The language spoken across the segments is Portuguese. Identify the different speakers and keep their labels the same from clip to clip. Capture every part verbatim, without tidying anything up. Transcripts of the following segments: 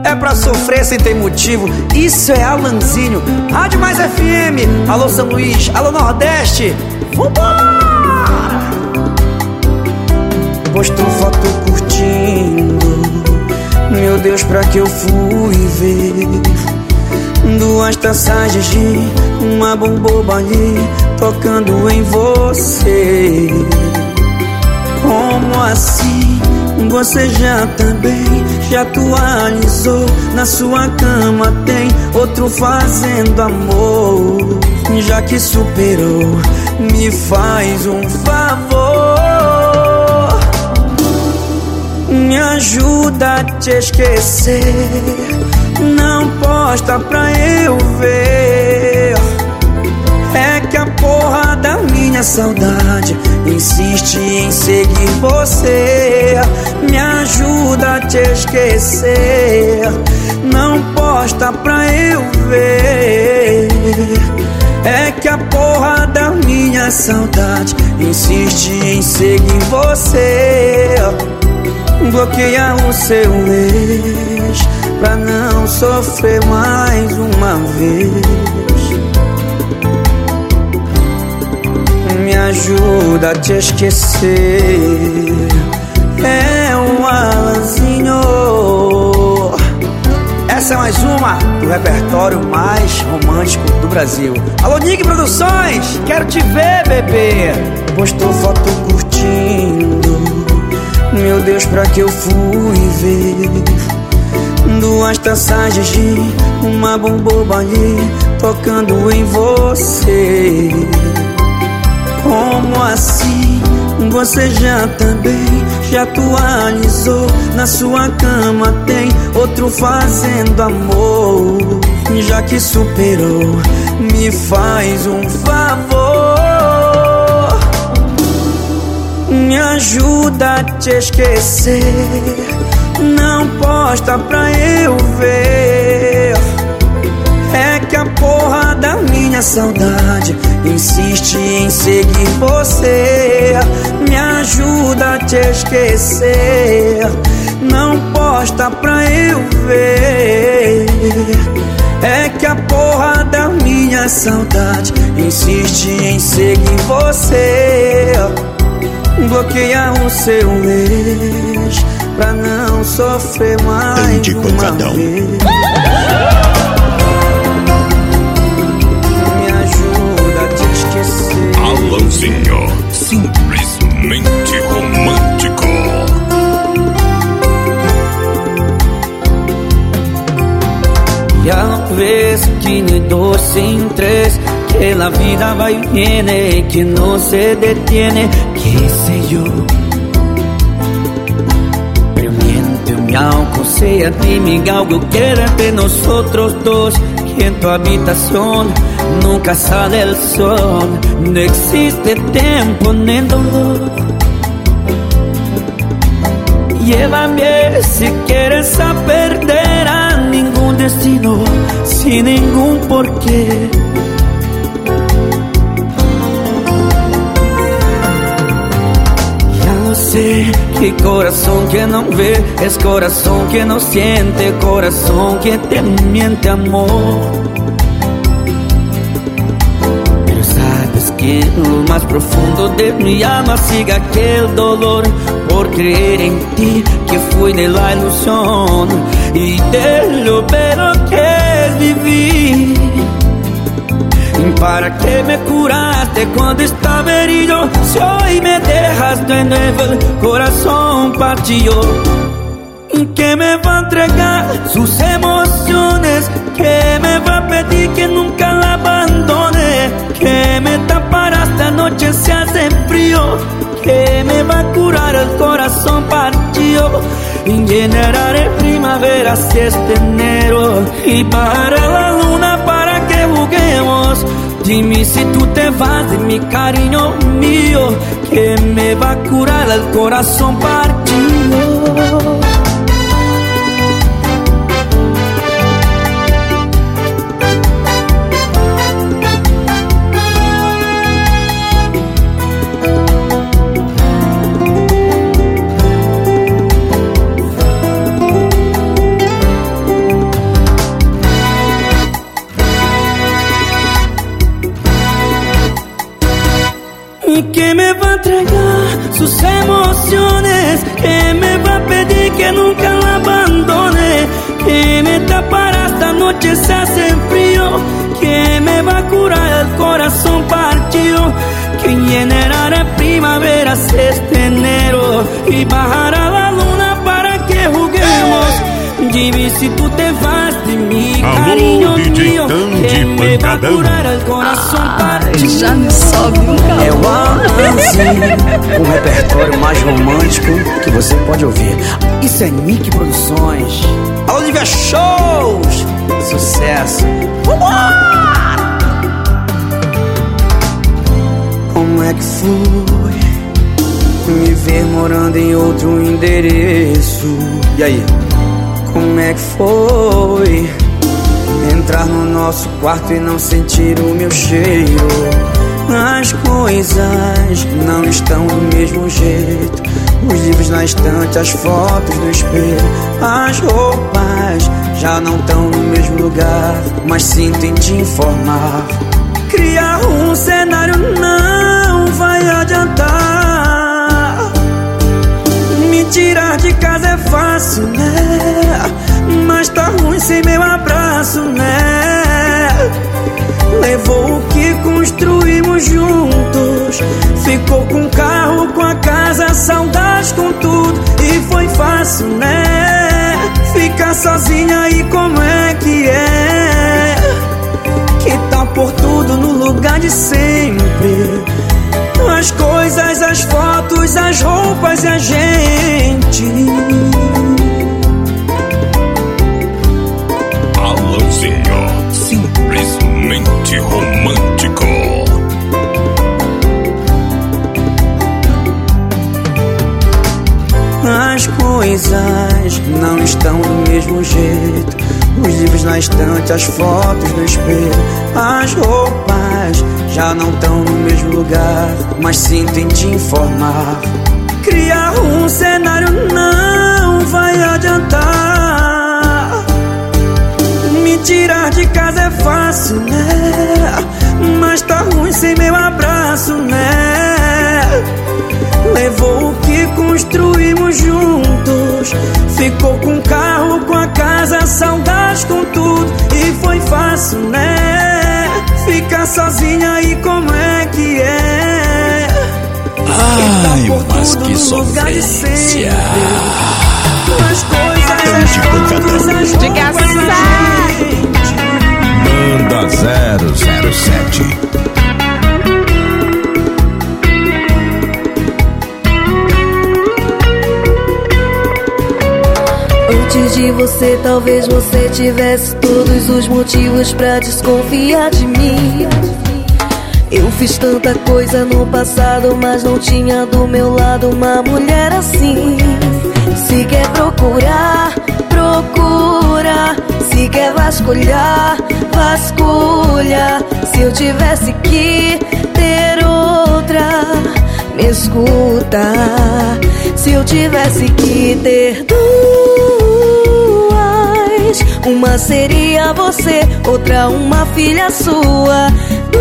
Speaker 1: é pra sofrer sem ter motivo. Isso é Alanzinho, Rádio Mais F M. Alô São Luís, alô Nordeste. Vambora! Postou foto curtindo, meu Deus, pra que eu fui ver? Duas taças de gin, uma bomboba ali, tocando em você. Como assim? Você já também já atualizou? Na sua cama tem outro fazendo amor. Já que superou, me faz um favor, me ajuda a te esquecer. Não posta pra eu ver. É que a porra da minha saudade insiste em seguir você. Me ajuda a te esquecer. Não posta pra eu ver. É que a porra da minha saudade insiste em seguir você. Bloqueia o seu ex pra não sofrer mais uma vez. Me ajuda a te esquecer. É um Alanzinho. Essa é mais uma do repertório mais romântico do Brasil. Alô Nick Produções, quero te ver, bebê. Postou foto curtindo, meu Deus, pra que eu fui ver? Duas taças de gin, uma bomboba ali, tocando em você. Como assim? Você já também já atualizou? Na sua cama tem outro fazendo amor. Já que superou, me faz um favor, me ajuda a te esquecer. Não posta pra eu ver. É que a porra da minha saudade insiste em seguir você. Me ajuda a te esquecer. Não posta pra eu ver. É que a porra da minha saudade insiste em seguir você. Bloqueia o seu ex pra não sofrer mais uma vez.
Speaker 2: Alanzinho, simplesmente romântico.
Speaker 3: Ya ves que de dos en tres, que la vida va y viene, que no se detiene, qué sé yo. Pero miénteme aunque sea, dime algo que era entre nosotros dos. Que en tu habitación nunca sale el sol, no existe tiempo ni dolor. Llévame si quieres a perder a ningún destino, sin ningún porqué. Ya lo sé, que corazón que no ve es corazón que no siente, corazón que te miente, amor. Que en lo más profundo de mi alma siga aquel dolor por creer en ti, que fui de la ilusión y de lo bello que es vivir. ¿Para qué me curaste cuando estaba herido? Si hoy me dejas de nuevo el corazón partido. ¿Qué me va a entregar sus emociones? ¿Qué me va a pedir que nunca la abandone? ¿Qué me tapará esta noche si hace frío? ¿Qué me va a curar el corazón partido? Y llenaré primavera si es enero, y bajaré la luna para que juguemos. Dime si tú te vas de mi cariño mío, que me va a curar el corazón partido. me va a entregar sus emociones, que me va a pedir que nunca la abandone, que me tapará esta noche se hace frío, que me va a curar el corazón partido, que llenará primaveras este enero y bajará la luna para que juguemos. Dime si tú te vas de mí,
Speaker 2: alô,
Speaker 3: cariño
Speaker 2: D J
Speaker 3: mío, que me va a curar el corazón partido.
Speaker 4: Já me sobe um calor.
Speaker 1: É o Amance, o repertório mais romântico que você pode ouvir. Isso é Nick Produções. Alô, Olivia Shows! Sucesso! Vambora! Como é que foi me ver morando em outro endereço? E aí? Como é que foi entrar no nosso quarto e não sentir o meu cheiro? As coisas não estão do mesmo jeito. Os livros na estante, as fotos no espelho, as roupas já não estão no mesmo lugar. Mas sinto em te informar, criar um cenário não vai adiantar. Me tirar de casa é fácil, né? Mas tá ruim sem meu abraço, né? Levou o que construímos juntos, ficou com o carro, com a casa, saudade com tudo. E foi fácil, né? Ficar sozinha aí, como é que é? Que tá por tudo no lugar de sempre. As coisas, as fotos, as roupas e a gente.
Speaker 2: Alanzinho, simplesmente romântico.
Speaker 1: As coisas não estão do mesmo jeito. Os livros na estante, as fotos no espelho, as roupas já não estão no mesmo lugar. Mas sinto em te informar, criar um cenário não vai adiantar. Me tirar de casa é fácil, né? Mas tá ruim sem meu abraço, né? Levou o que construímos juntos, ficou com o carro, com a casa, saudade com tudo. E foi fácil, né? Ficar sozinha aí, como é que é?
Speaker 5: Ai,
Speaker 1: tá
Speaker 5: mas que sofrência.
Speaker 1: As coisas, as fotos, as
Speaker 4: Diga
Speaker 1: roupas,
Speaker 5: Banda zero zero sete.
Speaker 6: Antes de você, talvez você tivesse todos os motivos pra desconfiar de mim. Eu fiz tanta coisa no passado, mas não tinha do meu lado uma mulher assim. Se quer procurar, procura. Se quer vasculhar, vasculha. Se eu tivesse que ter outra, me escuta. Se eu tivesse que ter duas, uma seria você, outra uma filha sua.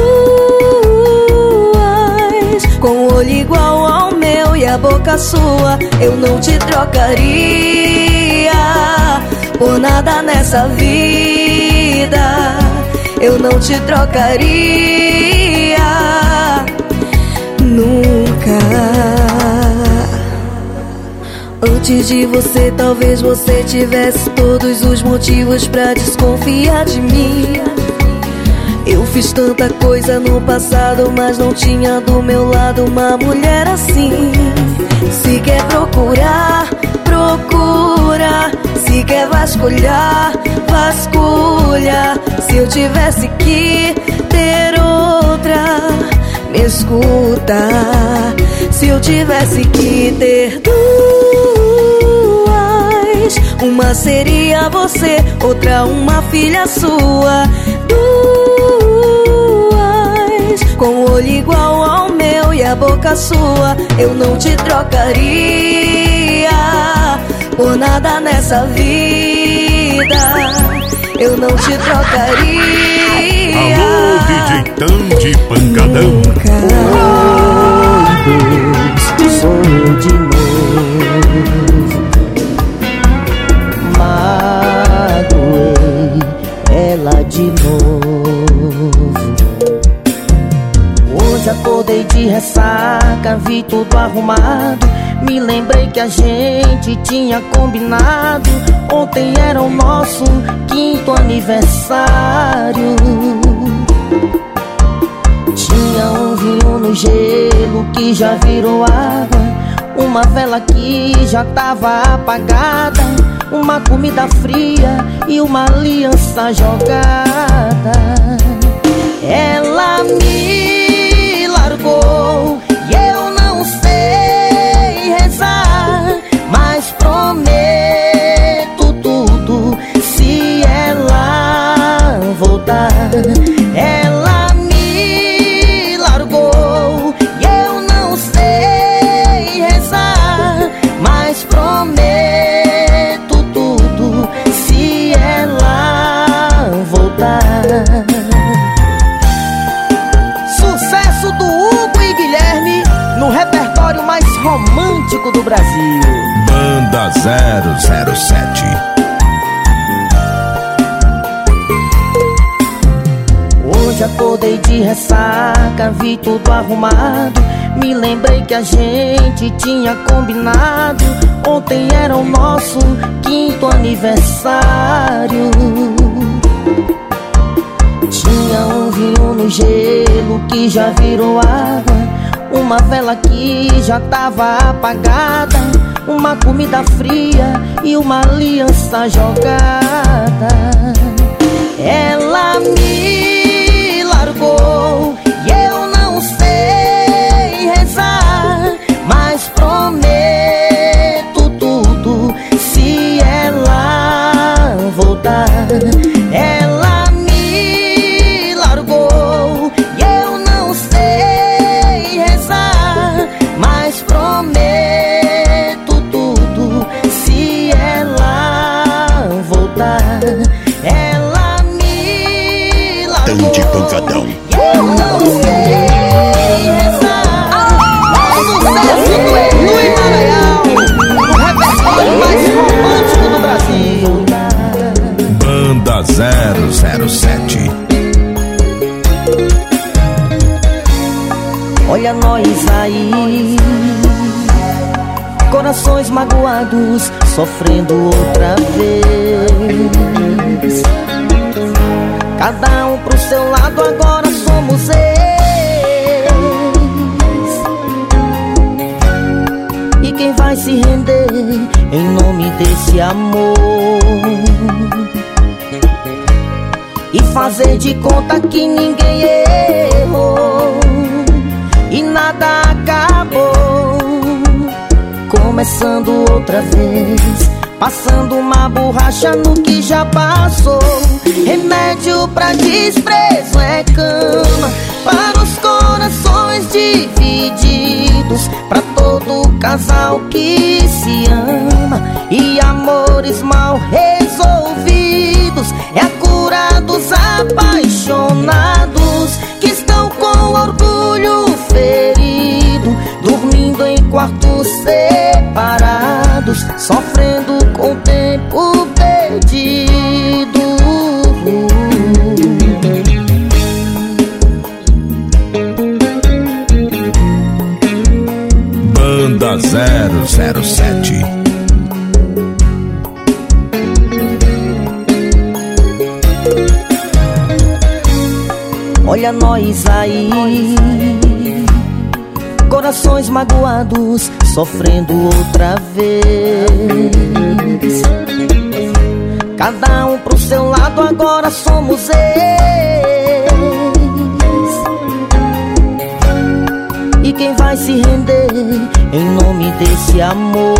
Speaker 6: Duas, com o olho igual ao meu e a boca sua. Eu não te trocaria por nada nessa vida. Eu não te trocaria nunca. Antes de você, talvez você tivesse todos os motivos pra desconfiar de mim. Eu fiz tanta coisa no passado, mas não tinha do meu lado uma mulher assim. Se quer procurar, procura. Se quer vasculhar, vasculha. Se eu tivesse que ter outra, me escuta. Se eu tivesse que ter duas, uma seria você, outra uma filha sua. Duas, com o olho igual ao meu e a boca sua. Eu não te trocaria por nada nessa vida. Eu não te trocaria.
Speaker 2: Alô, D J Tandy Pancadão.
Speaker 6: Nunca.
Speaker 4: Deus, sou eu de novo. Magoei ela de novo. Hoje acordei de ressaca, vi tudo arrumado. Me lembrei que a gente tinha combinado. Ontem era o nosso quinto aniversário. Tinha um vinho no gelo que já virou água, uma vela que já tava apagada, uma comida fria e uma aliança jogada. Ela me largou e eu não sei rezar, mas prometo tudo se ela voltar. Ela me largou e eu não sei rezar, mas prometo tudo se ela voltar. Sucesso do Hugo e Guilherme no repertório mais romântico do Brasil.
Speaker 5: Banda zero zero sete.
Speaker 4: Hoje acordei de ressaca, vi tudo arrumado. Me lembrei que a gente tinha combinado. Ontem era o nosso quinto aniversário. Tinha um vinho no gelo que já virou água, uma vela que já tava apagada, uma comida fria e uma aliança jogada. Ela me largou e eu não sei rezar, mas prometo tudo se ela voltar. Ela me largou e eu não sei rezar, mas prometo tudo se ela voltar. Ela me largou
Speaker 5: Dante Pancadão.
Speaker 4: e eu não sei rezar. O sucesso do Elu e Maranhão, o repertório mais romântico do Brasil.
Speaker 5: Banda zero zero sete.
Speaker 4: Olha nós aí, corações magoados, sofrendo outra vez. Cada um pro seu lado, agora somos ex. E quem vai se render em nome desse amor e fazer de conta que ninguém errou e nada acabou, começando outra vez, passando uma borracha no que já passou. Remédio pra desprezo é cama para os corações divididos, pra todo casal que se ama, e amores mal resolvidos é a cura dos apaixonados que estão com orgulho ferido, dormindo em quartos separados, sofrendo com o tempo perdido.
Speaker 5: Banda zero zero sete.
Speaker 4: Olha nós aí, corações magoados, sofrendo outra vez. Cada um pro seu lado, agora somos ex. E quem vai se render em nome desse amor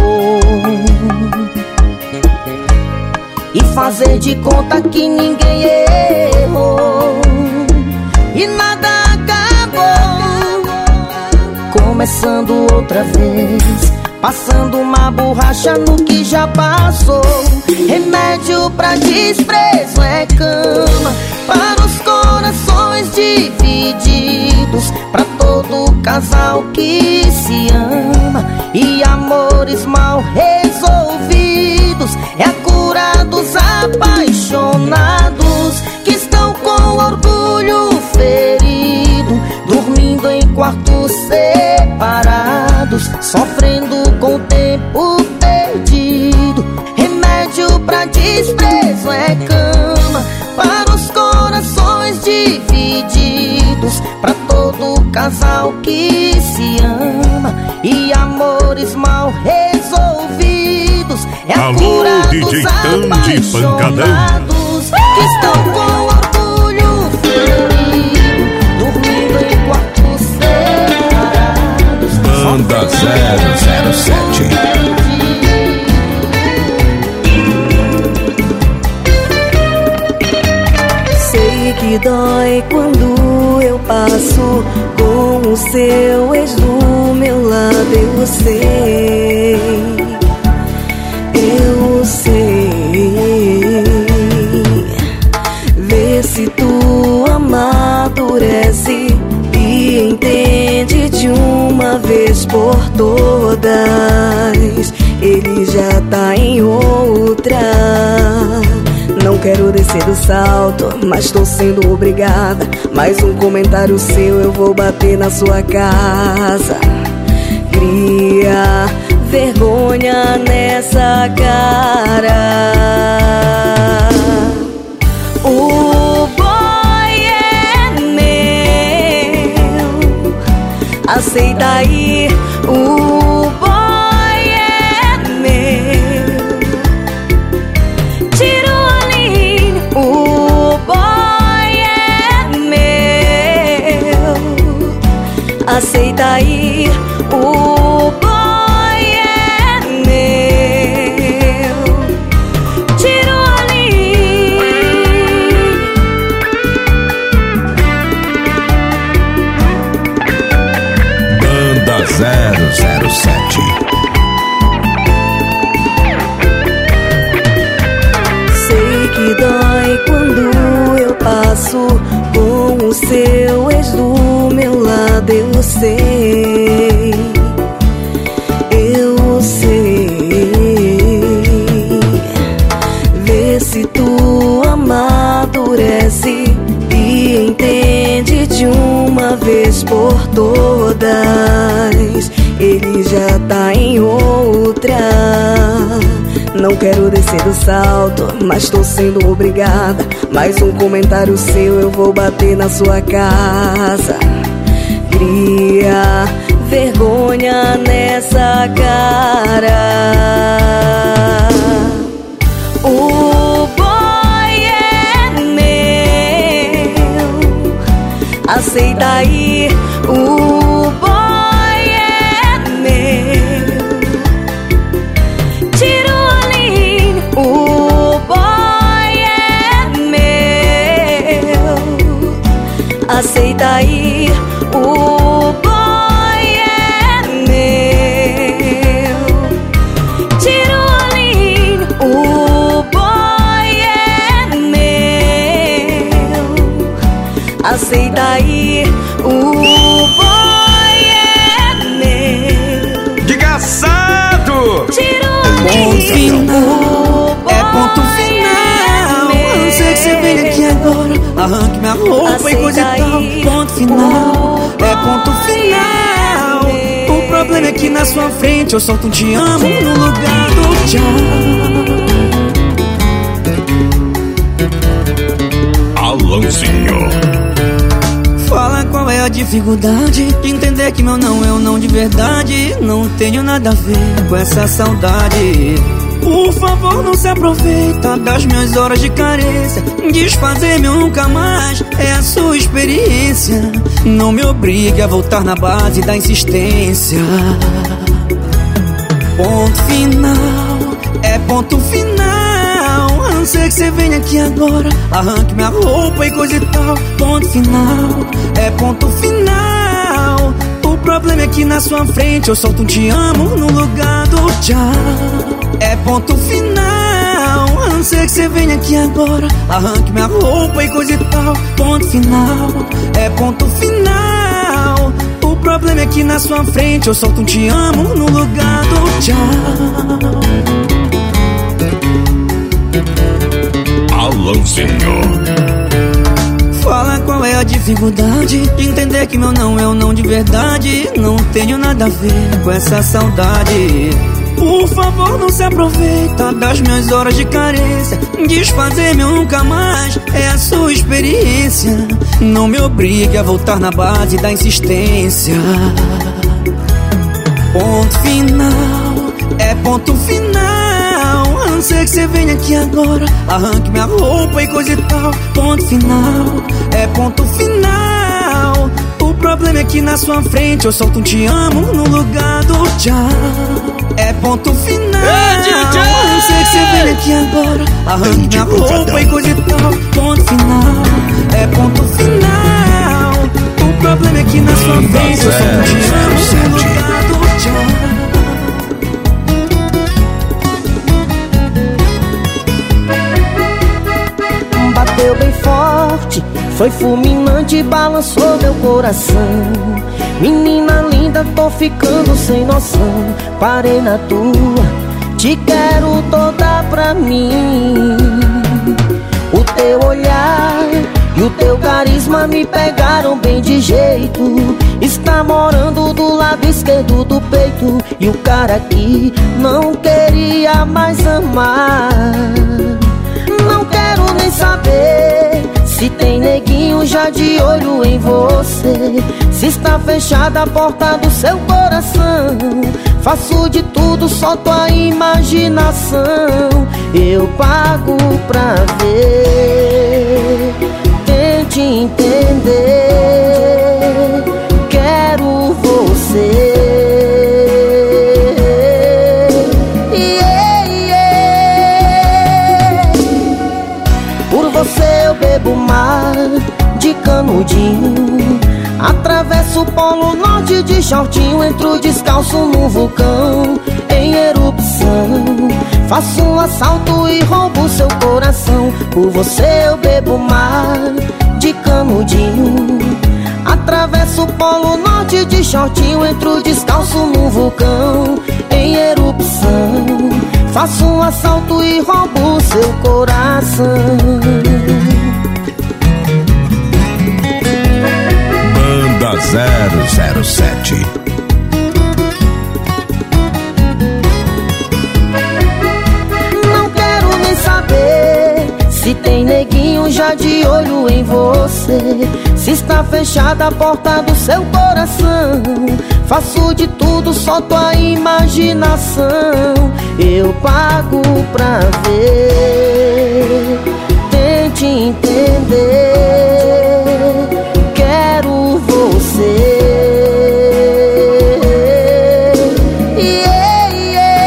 Speaker 4: e fazer de conta que ninguém errou e nada acabou, começando outra vez, passando uma borracha no que já passou. Remédio pra desprezo é cama para os corações divididos, pra todo casal que se ama. E amores mal resolvidos é a cura dos apaixonados que estão com orgulho ferido, dormindo em quartos separados, sofrendo com o tempo perdido. Remédio pra desprezo é cama para os corações divididos, pra todo casal que se ama. E amores mal resolvidos é a
Speaker 2: Alô,
Speaker 4: cura
Speaker 2: D J
Speaker 4: dos
Speaker 2: Tandy
Speaker 4: apaixonados que estão com orgulho ferido, dormindo em quartos separados.
Speaker 5: Banda zero zero sete.
Speaker 6: Sei que dói quando eu passo com o seu ex do meu lado. Eu sei, eu sei. Vê se tu amadurece e entende de uma vez por todas. Ele já tá em outra. Não quero descer do salto, mas tô sendo obrigada. Mais um comentário seu, eu vou bater na sua casa. Cria vergonha nessa cara. O boy é meu, aceita aí. O boy é meu. Tira o olhinho. O boy é meu, aceita aí. O boy é meu. Tira o olhinho.
Speaker 5: Banda zero zero sete.
Speaker 6: Sei que dói quando eu passo com o seu ex do meu lado. Eu sei, eu sei. Vê se tu amadurece e entende de uma vez por todas. Ele já tá em outra. Não quero descer do salto, mas tô sendo obrigada. Mais um comentário seu, eu vou bater na sua casa. Cria vergonha nessa cara. O boy é meu, aceita aí. O boy é meu. Tira o olhinho. O boy é meu, aceita aí. O boy é meu. Tira o olhinho. O boy é meu, aceita aí. O boy é meu.
Speaker 1: Desgraçado!
Speaker 6: Tira o
Speaker 3: Ponto
Speaker 6: olhinho.
Speaker 3: final, é ponto final. Eu não sei que você vem aqui agora, arranque minha roupa e coisa e tal. Ponto final, é ponto final. O problema é que na sua frente eu solto um te amo no lugar do tchau.
Speaker 2: Alanzinho.
Speaker 3: Fala qual é a dificuldade de entender que meu não é um não de verdade. Não tenho nada a ver com essa saudade. Por favor, não se aproveita das minhas horas de carência. Desfazer-me nunca mais é a sua experiência. Não me obrigue a voltar na base da insistência. Ponto final, é ponto final. A não ser que você venha aqui agora, arranque minha roupa e coisa e tal. Ponto final, é ponto final. O problema é que na sua frente eu solto um te amo no lugar do tchau. É ponto final, a não ser que você venha aqui agora, arranque minha roupa e coisa e tal. Ponto final, é ponto final. O problema é que na sua frente eu solto um te amo no lugar do tchau.
Speaker 2: Alanzinho.
Speaker 3: Fala qual é a dificuldade de entender que meu não é o não de verdade. Não tenho nada a ver com essa saudade. Por favor, não se aproveita das minhas horas de carência. Desfazer meu nunca mais é a sua experiência. Não me obrigue a voltar na base da insistência. Ponto final, é ponto final. A não ser que você venha aqui agora, arranque minha roupa e coisa e tal. Ponto final, é ponto final. O problema é que na sua frente eu solto um te amo no lugar do tchau. É ponto final. A não ser que você venha aqui agora, arranque minha roupa e coisa e tal. Ponto final, é ponto final. O problema é que na sua frente eu solto um te amo no lugar do tchau.
Speaker 4: Bateu bem forte, foi fulminante, balançou meu coração. Menina linda, tô ficando sem noção. Parei na tua, te quero toda pra mim. O teu olhar e o teu carisma me pegaram bem de jeito. Está morando do lado esquerdo do peito. E o cara aqui não queria mais amar. Não quero nem saber se tem neguinho já de olho em você. Se está fechada a porta do seu coração. Faço de tudo, só tua imaginação. Eu pago pra ver. Tente entender. Quero você. Você eu bebo mar de canudinho. Atravesso o polo norte de shortinho. Entro descalço no vulcão em erupção. Faço um assalto e roubo seu coração. Por você eu bebo mar de canudinho. Atravesso o polo norte de shortinho. Entro descalço no vulcão em erupção. Faço um assalto e roubo seu coração.
Speaker 5: Banda zero zero sete.
Speaker 4: Não quero nem saber se tem neguinho já de olho em você. Se está fechada a porta do seu coração. Faço de tudo, só tua imaginação. Eu pago pra ver. Tente entender. Quero você. Yeah,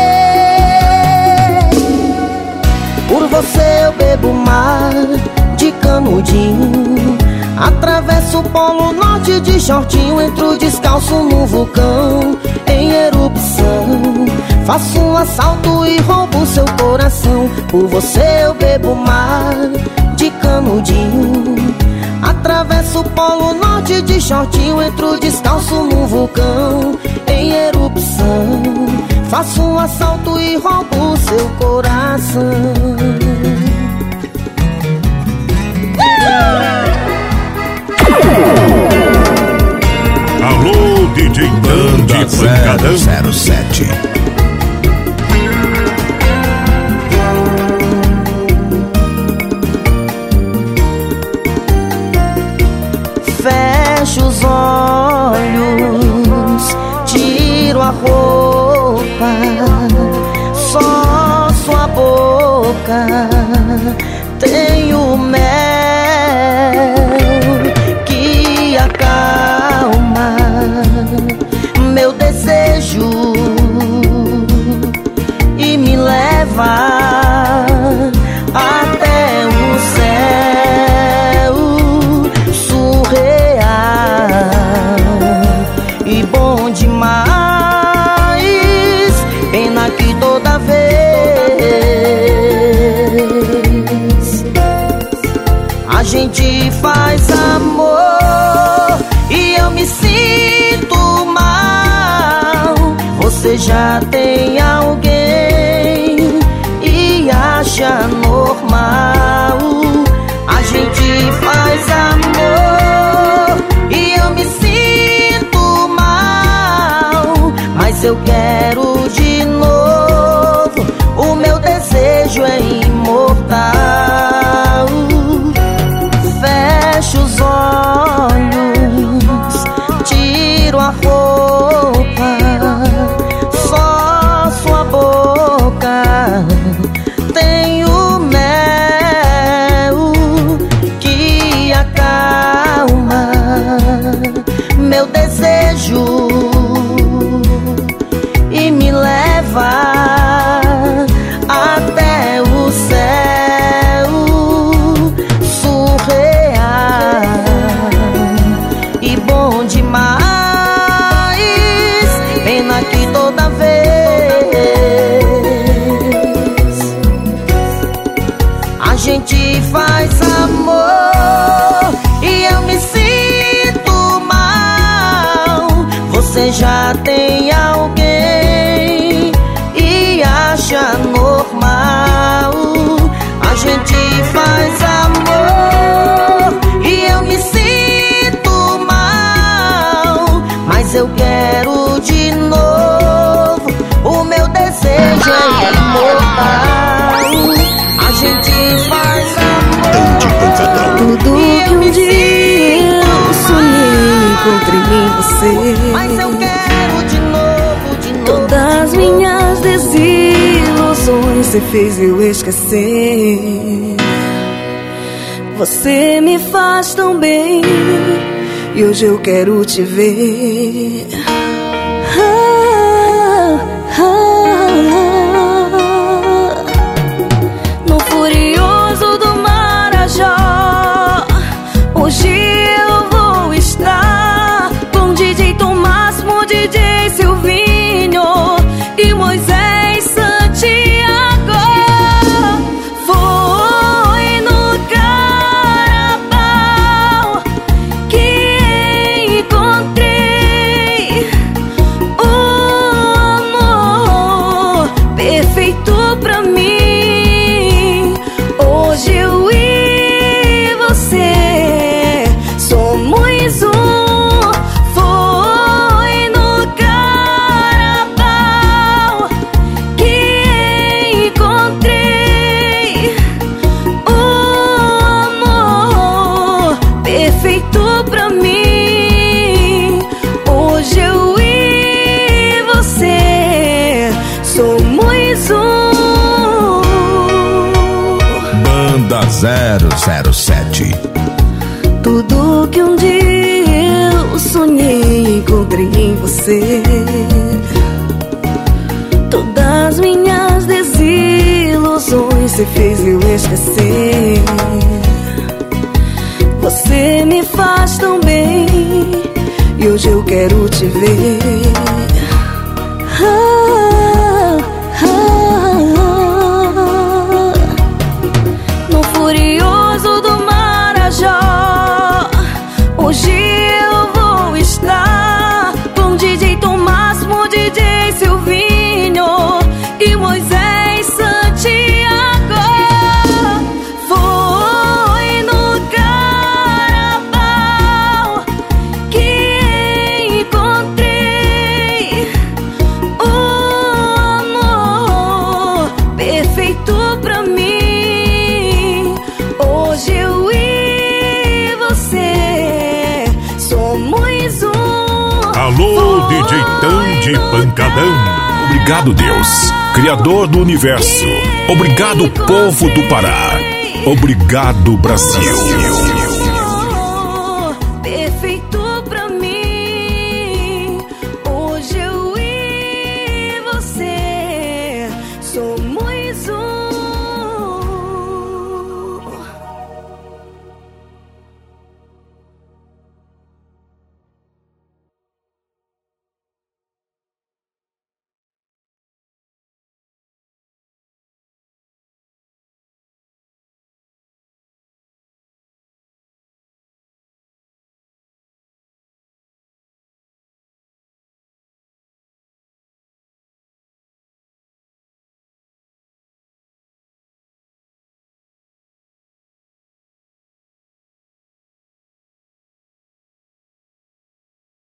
Speaker 4: yeah. Por você eu bebo mar de canudinho. Atravesso o polo norte de shortinho. Entro descalço no vulcão em erupção. Faço um assalto e roubo seu coração. Por você eu bebo mar de canudinho. Atravesso o polo norte de shortinho. Entro descalço no vulcão em erupção. Faço um assalto e roubo seu coração.
Speaker 2: Alô, D J
Speaker 5: Banda zero zero sete.
Speaker 4: Fecho os olhos, tiro a roupa, só sua boca tem o mel que acalma meu desejo e me leva até o céu surreal e bom demais. Pena que toda vez a gente faz amor e eu me sinto você já tem alguém e acha normal. A gente faz amor e eu me sinto mal, mas eu quero de novo, o meu desejo é imortal. Fecho os olhos, tiro a roupa, só sua boca tem o mel que acalma meu desejo e me leva até o céu surreal e bom demais. Pena que toda vez a gente faz amor e eu me sinto mal. Você já tem alguém e acha normal. A gente faz amor e eu me sinto mal, mas eu quero de novo, o meu desejo é imortal. A gente faz amor.
Speaker 6: Tudo que um dia eu sonhei, encontrei em você.
Speaker 4: Mas eu quero de novo, de novo.
Speaker 6: Todas minhas desilusões você fez eu esquecer. Você me faz tão bem e hoje eu quero te ver. Ah, ah, ah. No Furioso do Marajó, hoje eu vou estar com D J Tomássimo, D J Silvinho e Moisés Santiago. Foi no Carnaval que encontrei o amor perfeito pra mim. Hoje eu e você somos um. Foi no Carnaval que encontrei o amor perfeito pra mim. Hoje eu e você somos um.
Speaker 5: Banda zero zero sete.
Speaker 6: Tudo que um dia eu sonhei, encontrei em você. Todas minhas desilusões você fez eu esquecer. Você me faz tão bem e hoje eu quero te ver. Ah, ah, ah. No Furioso do Marajó, hoje eu vou estar com D J Tomássimo, D J Silvinho e Moisés Santiago. Foi no Carnaval que encontrei o amor perfeito pra mim. Hoje eu e você somos um.
Speaker 2: Alô, D J Tandy Pancadão. Obrigado, Deus, Criador do Universo. Obrigado, povo do Pará. Obrigado, Brasil.